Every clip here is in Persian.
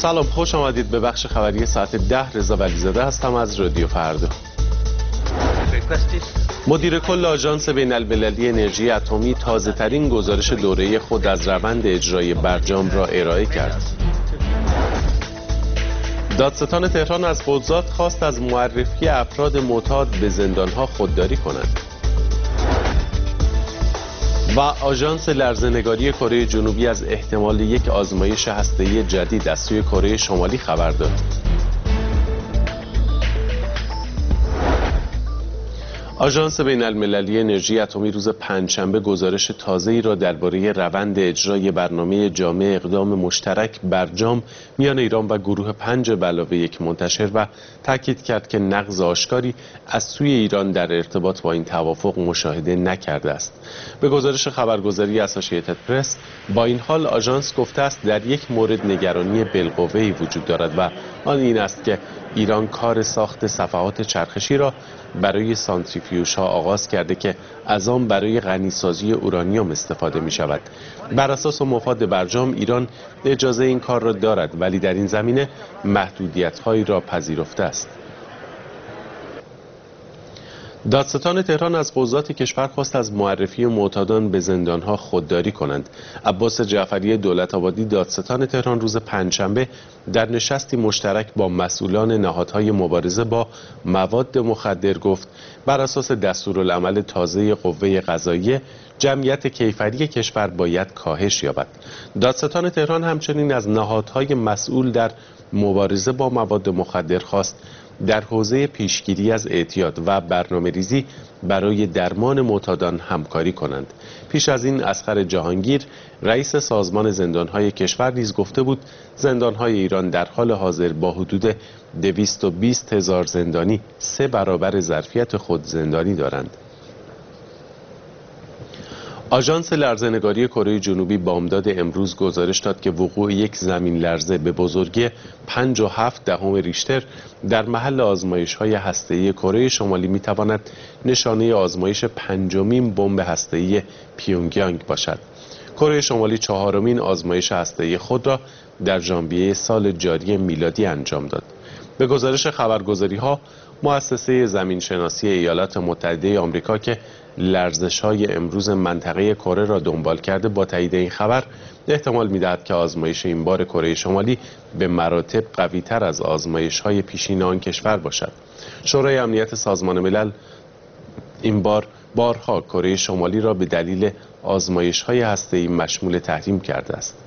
سلام، خوش آمدید به بخش خبری ساعت 10. رضا ولیزاده هستم از رادیو فردا. مدیر کل آژانس بین‌المللی انرژی اتمی تازه ترین گزارش دوره خود از روند اجرای برجام را ارائه کرد. دادستان تهران از قضات خواست از معرفی افراد معتاد به زندانها خودداری کنند. و آژانس لرزه‌نگاری کره جنوبی از احتمال یک آزمایش هسته‌ای جدید از سوی کره شمالی خبر داد. آژانس بین‌المللی انرژی اتمی روز پنجشنبه گزارش تازه‌ای را درباره روند اجرای برنامه جامع اقدام مشترک برجام میان ایران و گروه 5+1 منتشر و تاکید کرد که نقض آشکاری از سوی ایران در ارتباط با این توافق مشاهده نکرده است. به گزارش خبرگزاری اسوسییتد پرس، با این حال آژانس گفته است در یک مورد نگرانی بالقوه‌ای وجود دارد و آن این است که ایران کار ساخت صفحات چرخشی را برای سانتریفیوژها آغاز کرده که از آن برای غنیسازی اورانیوم استفاده می شود. بر اساس مفاد برجام ایران اجازه این کار را دارد، ولی در این زمینه محدودیت‌هایی را پذیرفته است. دادستان تهران از قضات کشور خواست از معرفی معتادان به زندانها خودداری کنند. عباس جعفری دولت‌آبادی دادستان تهران روز پنجشنبه در نشستی مشترک با مسئولان نهادهای مبارزه با مواد مخدر گفت بر اساس دستورالعمل تازه قوه قضاییه جمعیت کیفری کشور باید کاهش یابد. دادستان تهران همچنین از نهادهای مسئول در مبارزه با مواد مخدر خواست در حوزه پیشگیری از اعتیاد و برنامه‌ریزی برای درمان معتادان همکاری کنند. پیش از این اصغر جهانگیر رئیس سازمان زندانهای کشور نیز گفته بود زندانهای ایران در حال حاضر با حدود 220,000 زندانی 3 برابر ظرفیت خود زندانی دارند. آژانس لرزه‌نگاری کره جنوبی بامداد امروز گزارش داد که وقوع یک زمین لرزه به بزرگی 5.7 ریشتر در محل آزمایش‌های هسته‌ای کره شمالی می‌تواند نشانه آزمایش 5مین بمب هسته‌ای پیونگیانگ باشد. کره شمالی 4مین آزمایش هسته‌ای خود را در ژانویه سال جاری میلادی انجام داد. به گزارش خبرگزاری‌ها مؤسسه زمینشناسی ایالات متحده آمریکا که لرزش‌های امروز منطقه کره را دنبال کرده با تایید این خبر احتمال می‌دهد که آزمایش این بار کره شمالی به مراتب قوی‌تر از آزمایش‌های پیشین آن کشور باشد. شورای امنیت سازمان ملل این بار بارها کره شمالی را به دلیل آزمایش‌های هسته‌ای مشمول تحریم کرده است.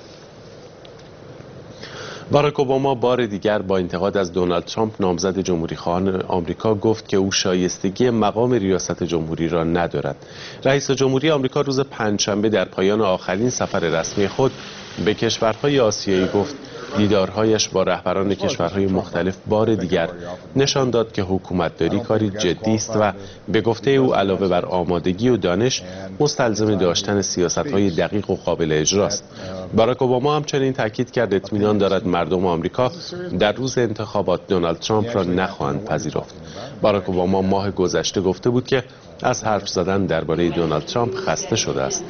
باراک اوباما بار دیگر با انتقاد از دونالد ترامپ نامزد جمهوری‌خواهان آمریکا گفت که او شایستگی مقام ریاست جمهوری را ندارد. رئیس جمهوری آمریکا روز پنجشنبه در پایان آخرین سفر رسمی خود به کشورهای آسیایی گفت دیدارهایش با رهبران کشورهای مختلف بار دیگر نشان داد که حکومتداری کاری جدی است و به گفته او علاوه بر آمادگی و دانش مستلزم داشتن سیاست‌های دقیق و قابل اجراست. باراک اوباما همچنین تاکید کرد اطمینان دارد مردم آمریکا در روز انتخابات دونالد ترامپ را نخواهند پذیرفت. باراک اوباما ماه گذشته گفته بود که از حرف زدن درباره دونالد ترامپ خسته شده است.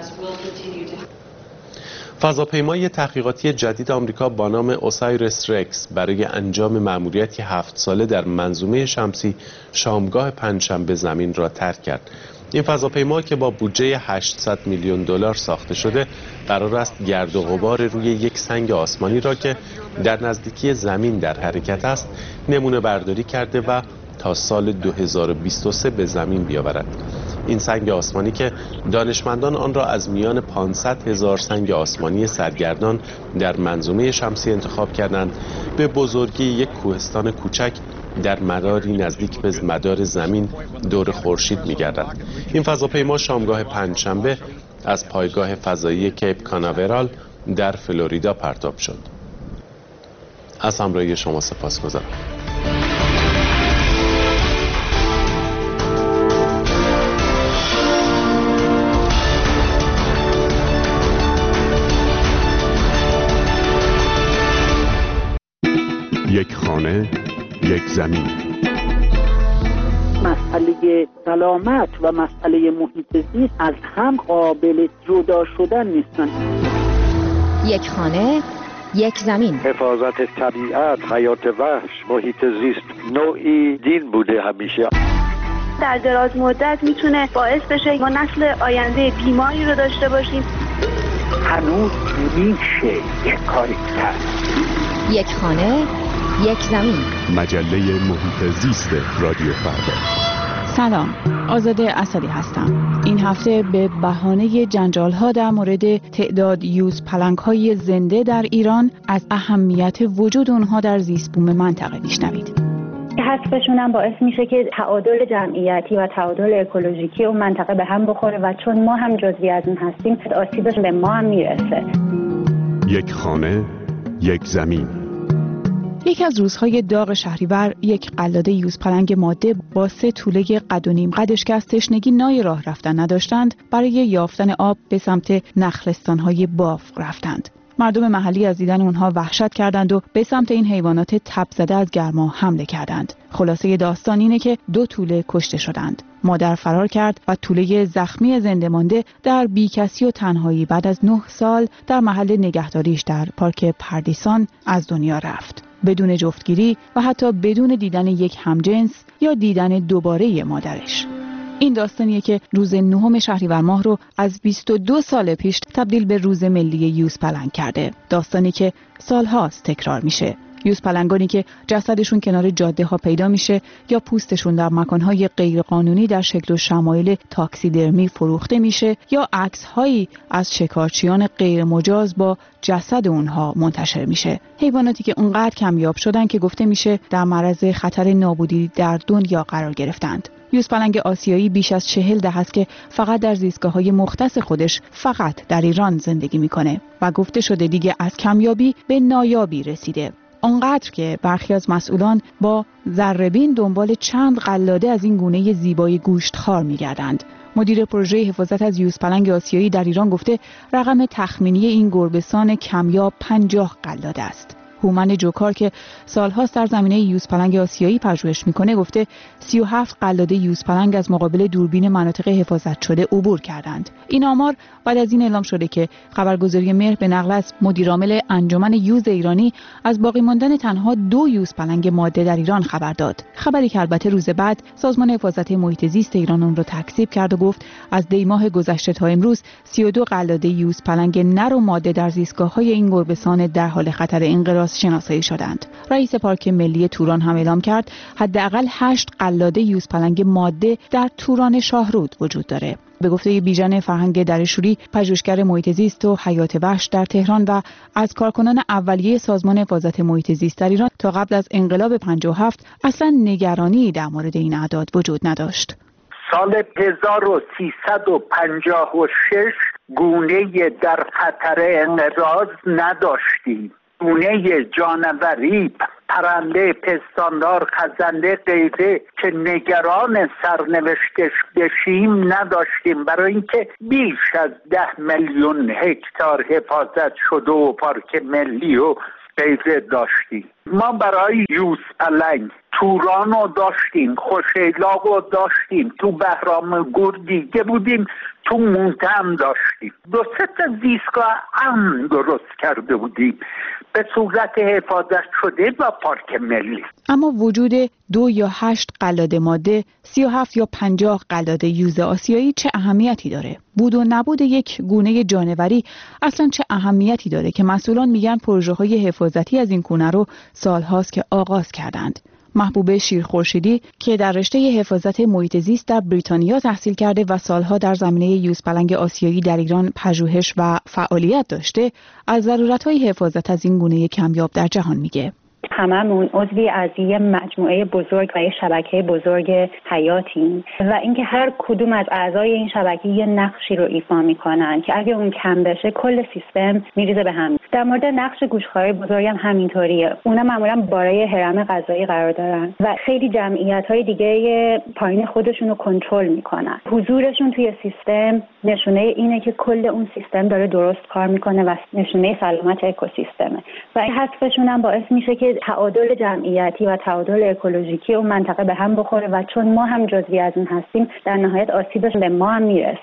فضاپیمای تحقیقاتی جدید آمریکا با نام اوسایریس رکس برای انجام مأموریتی 7 ساله در منظومه شمسی شامگاه پنجشنبه زمین را ترک کرد. این فضاپیما که با بودجه 800 میلیون دلار ساخته شده قرار است گرد و غبار روی یک سنگ آسمانی را که در نزدیکی زمین در حرکت است نمونه برداری کرده و تا سال 2023 به زمین بیاورد. این سنگ آسمانی که دانشمندان آن را از میان 500,000 سنگ آسمانی سرگردان در منظومه شمسی انتخاب کردند به بزرگی یک کوهستان کوچک در مداری نزدیک به مدار زمین دور خورشید می‌گردد. این فضاپیما شامگاه پنجشنبه از پایگاه فضایی کیپ کاناورال در فلوریدا پرتاب شد. از همراهی شما سپاسگزارم. یک خانه، یک زمین. مسئله سلامت و مسئله محیط زیست از هم قابل جدا شدن نیستن. یک خانه، یک زمین. حفاظت طبیعت، حیات وحش، محیط زیست نوعی دین بوده همیشه. در دراز مدت میتونه باعث بشه ما نسل آینده بیماری رو داشته باشیم. هنوز میشه یک کاری کرد. یک خانه، یک زمین. مجله محیط زیست رادیو فردا. سلام، آزاده اسدی هستم. این هفته به بهانه جنجال‌ها در مورد تعداد یوز پلنگ‌های زنده در ایران از اهمیت وجود اونها در زیست‌بوم منطقه میشنوید. حذفشون هم باعث میشه که تعادل جمعیتی و تعادل اکولوژیکی اون منطقه به هم بخوره و چون ما هم جزئی از اون هستیم آسیبش به ما هم میرسه. یک خانه، یک زمین. یکی از روزهای داغ شهریور یک قلاده یوزپلنگ ماده با 3 توله قد و نیم قدش که از تشنگی نای راه رفتن نداشتند برای یافتن آب به سمت نخلستان‌های بافق رفتند. مردم محلی از دیدن اونها وحشت کردند و به سمت این حیوانات تب زده از گرما حمله کردند. خلاصه داستان اینه که 2 توله کشته شدند. مادر فرار کرد و توله زخمی زنده مانده در بیکسی و تنهایی بعد از 9 سال در محل نگهداریش در پارک پردیسان از دنیا رفت. بدون جفتگیری و حتی بدون دیدن یک همجنس یا دیدن دوباره مادرش. این داستانیه که روز 9 شهریور ماه رو از 22 سال پیش تبدیل به روز ملی یوزپلنگ کرده. داستانی که سالهاست تکرار میشه. یوزپلنگانی که جسدشون کنار جاده ها پیدا میشه یا پوستشون در مکانهای غیرقانونی در شکل و شمایل تاکسیدرمی فروخته میشه یا عکس‌هایی از شکارچیان غیر مجاز با جسد اونها منتشر میشه. حیواناتی که اونقدر کمیاب شدن که گفته میشه در معرض خطر نابودی در دنیا قرار گرفتند. یوزپلنگ آسیایی بیش از 40 دهه است که فقط در زیستگاه‌های مختص خودش فقط در ایران زندگی میکنه و گفته شده دیگه از کمیابی به نایابی رسیده. آنقدر که برخی از مسئولان با ذره‌بین دنبال چند قلاده از این گونه زیبای گوشتخوار می‌گردند. مدیر پروژه حفاظت از یوزپلنگ آسیایی در ایران گفته رقم تخمینی این گربه‌سان کمیاب 50 قلاده است. هومن جوکار که سال‌هاست در زمینه یوزپلنگ آسیایی پژوهش میکنه گفته 37 قلاده یوزپلنگ از مقابل دوربین مناطق حفاظت شده عبور کردند. این آمار بعد از این اعلام شده که خبرگزاری مهر به نقل از مدیرعامل انجمن یوز ایرانی از باقی ماندن تنها 2 یوزپلنگ ماده در ایران خبر داد. خبری که البته روز بعد سازمان حفاظت محیط زیست ایران اون رو تکذیب کرد و گفت از دی ماه گذشته تا امروز 32 قلاده یوزپلنگ نر و ماده در زیستگاه‌های این گربه‌سان در حال خطر انقراض شناسایی شدند. رئیس پارک ملی توران هم اعلام کرد حداقل 8 قلاده یوزپلنگ ماده در توران شاهرود وجود داره. به گفته بیژن فرهنگ درشوری پژوهشگر محیط زیست و حیات وحش در تهران و از کارکنان اولیه سازمان حفاظت محیط زیست در ایران تا قبل از انقلاب 57 اصلا نگرانی در مورد این اعداد وجود نداشت. سال 1356 گونه در خطر انقراض نداشتیم. گونه جانوری، پرنده، پستاندار، خزنده، غیره که نگران سرنوشتش بشیم نداشتیم، برای اینکه بیش از 10 میلیون هکتار حفاظت شده و پارک ملی و غیره داشتیم. ما برای یوزپلنگ توران رو داشتیم، خوشیلاق رو داشتیم، تو بهرام گور دیگه بودیم، تو مونته هم داشتیم. 2-3 تا زیستگاه هم درست کرده بودیم به صورت حفاظت شده و پارک ملی. اما وجود 2 یا 8 قلاده ماده، 37 یا 50 قلاده یوز آسیایی چه اهمیتی داره؟ بود و نبود یک گونه جانوری اصلا چه اهمیتی داره که مسئولان میگن پروژه‌های حفاظتی از این گونه رو سالهاست که آغاز کردند. محبوب شیرخورشیدی که در رشته حفاظت محیط زیست در بریتانیا تحصیل کرده و سالها در زمینه یوزپلنگ آسیایی در ایران پژوهش و فعالیت داشته، از ضرورت‌های حفاظت از این گونه کمیاب در جهان میگه. هممون عضوی از یه مجموعه بزرگ و یه شبکه بزرگ حیاتیم و اینکه هر کدوم از اعضای این شبکه یه نقشی رو ایفا میکنن که اگه اون کم بشه کل سیستم میریزه به هم. در مورد نقش گوشتخوارای بزرگ هم همینطوریه. اونا معمولا بالای هرم غذایی قرار دارن و خیلی جمعیت‌های دیگه پایین خودشون رو کنترل میکنن. حضورشون توی سیستم نشونه اینه که کل اون سیستم داره درست کار میکنه و نشونه سلامت اکوسیستمه و حذفشون هم باعث میشه که تعادل جمعیتی و تعادل اکولوژیکی اون منطقه به هم بخوره و چون ما هم جزئی از اون هستیم در نهایت آسیبش به ما هم میرسه.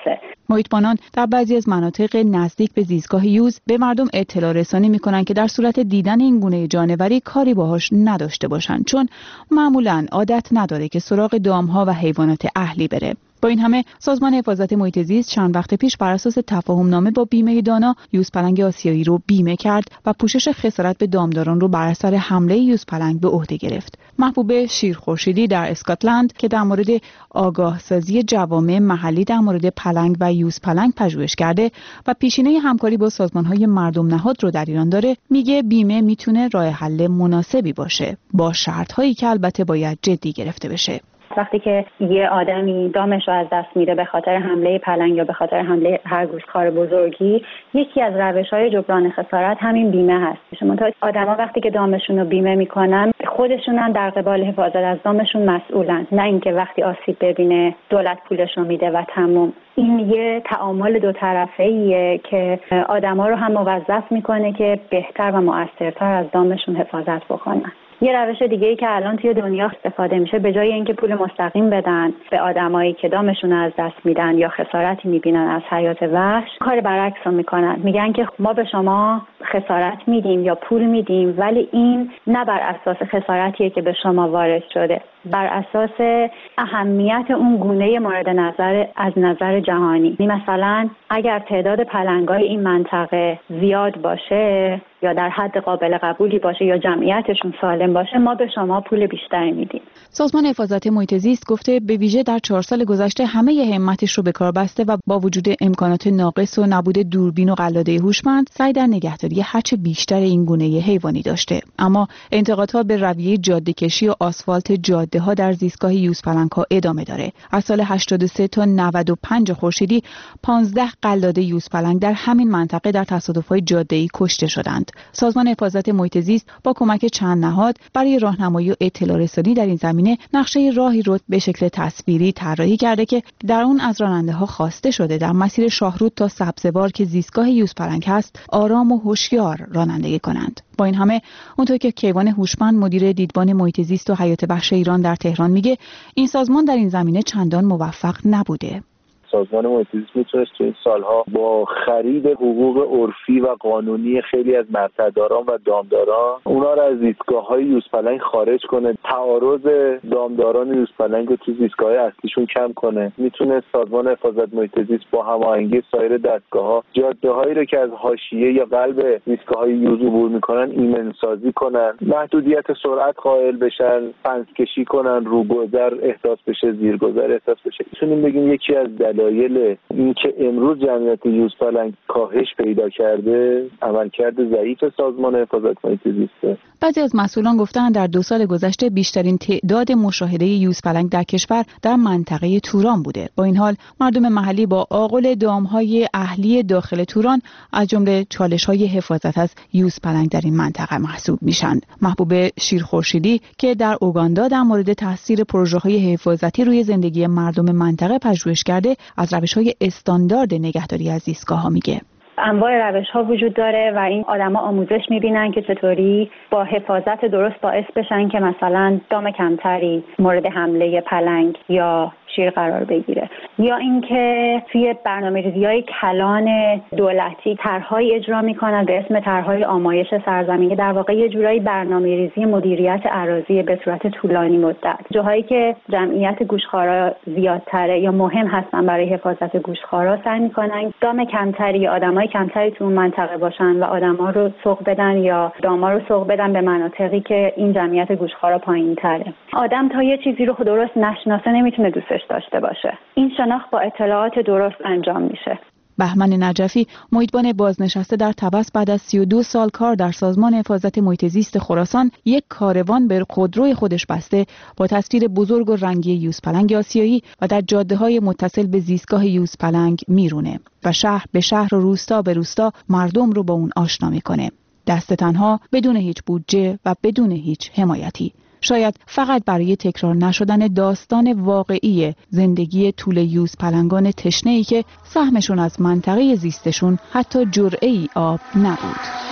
محیط‌بانان در بعضی از مناطق نزدیک به زیستگاه یوز به مردم اطلاع رسانی می‌کنند که در صورت دیدن این گونه جانوری کاری باهاش نداشته باشند، چون معمولاً عادت نداره که سراغ دام‌ها و حیوانات اهلی بره. با این همه سازمان حفاظت محیط زیست چند وقت پیش بر اساس تفاهم‌نامه با بیمه دانا یوزپلنگ آسیایی رو بیمه کرد و پوشش خسارت به دامداران رو بر اثر حمله یوزپلنگ به عهده گرفت. محبوب شیرخورشیدی در اسکاتلند که در مورد آگاهسازی جوامع محلی در مورد پلنگ و یوزپلنگ پژوهش کرده و پیشینه همکاری با سازمان‌های مردم نهاد رو در ایران داره، میگه بیمه میتونه راه حل مناسبی باشه، با شرط‌هایی که البته باید جدی گرفته بشه. وقتی که یه آدمی دامش رو از دست میده به خاطر حمله پلنگ یا به خاطر حمله هر گوشتخوار بزرگی، یکی از روش‌های جبران خسارت همین بیمه هست. شما تا آدما وقتی که دامشون رو بیمه میکنن، خودشون هم در قبال حفاظت از دامشون مسئولن، نه اینکه وقتی آسیب ببینه دولت پولش رو میده و تموم. این یه تعامل دو طرفه‌ایه که آدما رو هم موظف میکنه که بهتر و مؤثرتر از دامشون حفاظت بکنن. یه روش دیگه‌ای که الان توی دنیا استفاده میشه، به جای اینکه پول مستقیم بدن به آدمایی که دامشون از دست میدن یا خسارتی میبینن از حیات وحش، کار برعکس رو میکنن. میگن که ما به شما خسارت میدیم یا پول میدیم، ولی این نه بر اساس خسارتیه که به شما وارد شده، بر اساس اهمیت اون گونه مورد نظر از نظر جهانی. مثلا اگر تعداد پلنگای این منطقه زیاد باشه یا در حد قابل قبولی باشه یا جمعیتشون سالم باشه، ما به شما پول بیشتری میدیم. سازمان حفاظت محیط زیست گفته به ویژه در 4 سال گذشته همه همتش رو به کار بسته و با وجود امکانات ناقص و نبود دوربین و قلاده هوشمند سعی در نگهداری هرچه بیشتر این گونه حیوانی داشته. اما انتقادها به رویه جاده‌کشی و آسفالت جاده‌ها در زیستگاه یوزپلنگ‌ها ادامه داره. از سال 83 تا 95 خورشیدی 15 قلاده یوزپلنگ در همین منطقه در تصادف‌های جاده‌ای کشته شدند. سازمان حفاظت محیط زیست با کمک چند نهاد برای راهنمایی و اطلاع رسانی در این زمینه نقشه راهی رو به شکل تصویری طراحی کرده که در اون از راننده‌ها خواسته شده در مسیر شاهرود تا سبزوار که زیستگاه یوزپلنگ هست آرام و هوشیار رانندگی کنند. با این همه اونطور که کیوان هوشمند مدیر دیدبان محیط زیست و حیات وحش ایران در تهران میگه، این سازمان در این زمینه چندان موفق نبوده. سازمان محیط زیست میتونست تو این سالها با خرید حقوق عرفی و قانونی خیلی از مرتداران و دامداران اونا رو از زیستگاه‌های یوزپلنگ خارج کنه، تعارض دامداران یوزپلنگ رو تو زیستگاه‌های اصلیشون کم کنه. میتونه سازمان حفاظت محیط زیست با هماهنگی سایر دستگاه‌ها جاده‌هایی رو که از حاشیه یا قلب زیستگاه‌های یوز عبور میکنن ایمن‌سازی کنن، محدودیت سرعت قائل بشن، پنسکشی کنن، روگذر احساس بشه، زیرگذر احساس بشه. میتونیم بگیم یکی از دلایل اینکه امروز جمعیت یوزپلنگ کاهش پیدا کرده عملکرد ضعیف سازمان حفاظت محیط زیست. بعضی از مسئولان گفتند در 2 سال گذشته بیشترین تعداد مشاهده یوزپلنگ در کشور در منطقه توران بوده. با این حال مردم محلی با آغل دامهای اهلی داخل توران از جمله چالش‌های حفاظت از یوزپلنگ در این منطقه محسوب میشند. محبوب شیرخورشیدی که در اوگاندا در مورد تاثیر پروژه‌های حفاظتی روی زندگی مردم منطقه پژوهش کرده، از روش‌های استاندارد نگهداری از زیستگاه‌ها میگه. انواع روش‌ها وجود داره و این آدما آموزش می‌بینن که چطوری با حفاظت درست باعث بشن که مثلا دام کمتری مورد حمله پلنگ یا شیر قرار بگیره، یا اینکه توی برنامه‌ریزی‌های کلان دولتی طرح‌های اجرا می‌کنن به اسم طرح‌های آمایش سرزمین که در واقع یه جورایی برنامه‌ریزی مدیریت اراضی به صورت طولانی مدت. جاهایی که جمعیت گوشتخوارا زیادتره یا مهم هستن برای حفاظت گوشتخوارا سعی می‌کنن دام کمتری یا آدمای کمتری تو اون منطقه باشن و آدما رو سوق بدن یا داما رو سوق بدن به مناطقی که این جمعیت گوشتخوارا پایین‌تره. آدم تا یه چیزی رو درست نشناسه نمیتونه دوستش داشته باشه. این شناخت با اطلاعات درست انجام میشه. بهمن نجفی، محیطبان بازنشسته در طبس، بعد از 32 سال کار در سازمان حفاظت محیط زیست خراسان یک کاروان به خودروی خودش بسته با تصویر بزرگ و رنگی یوزپلنگ آسیایی و در جاده‌های متصل به زیستگاه یوزپلنگ میرونه و شهر به شهر و روستا به روستا مردم رو با اون آشنا میکنه. دست تنها، بدون هیچ بودجه و بدون هیچ حمایتی. شاید فقط برای تکرار نشدن داستان واقعی زندگی طول یوزپلنگان تشنه‌ای که سهمشون از منطقه زیستشون حتی جرعه‌ای آب نبود.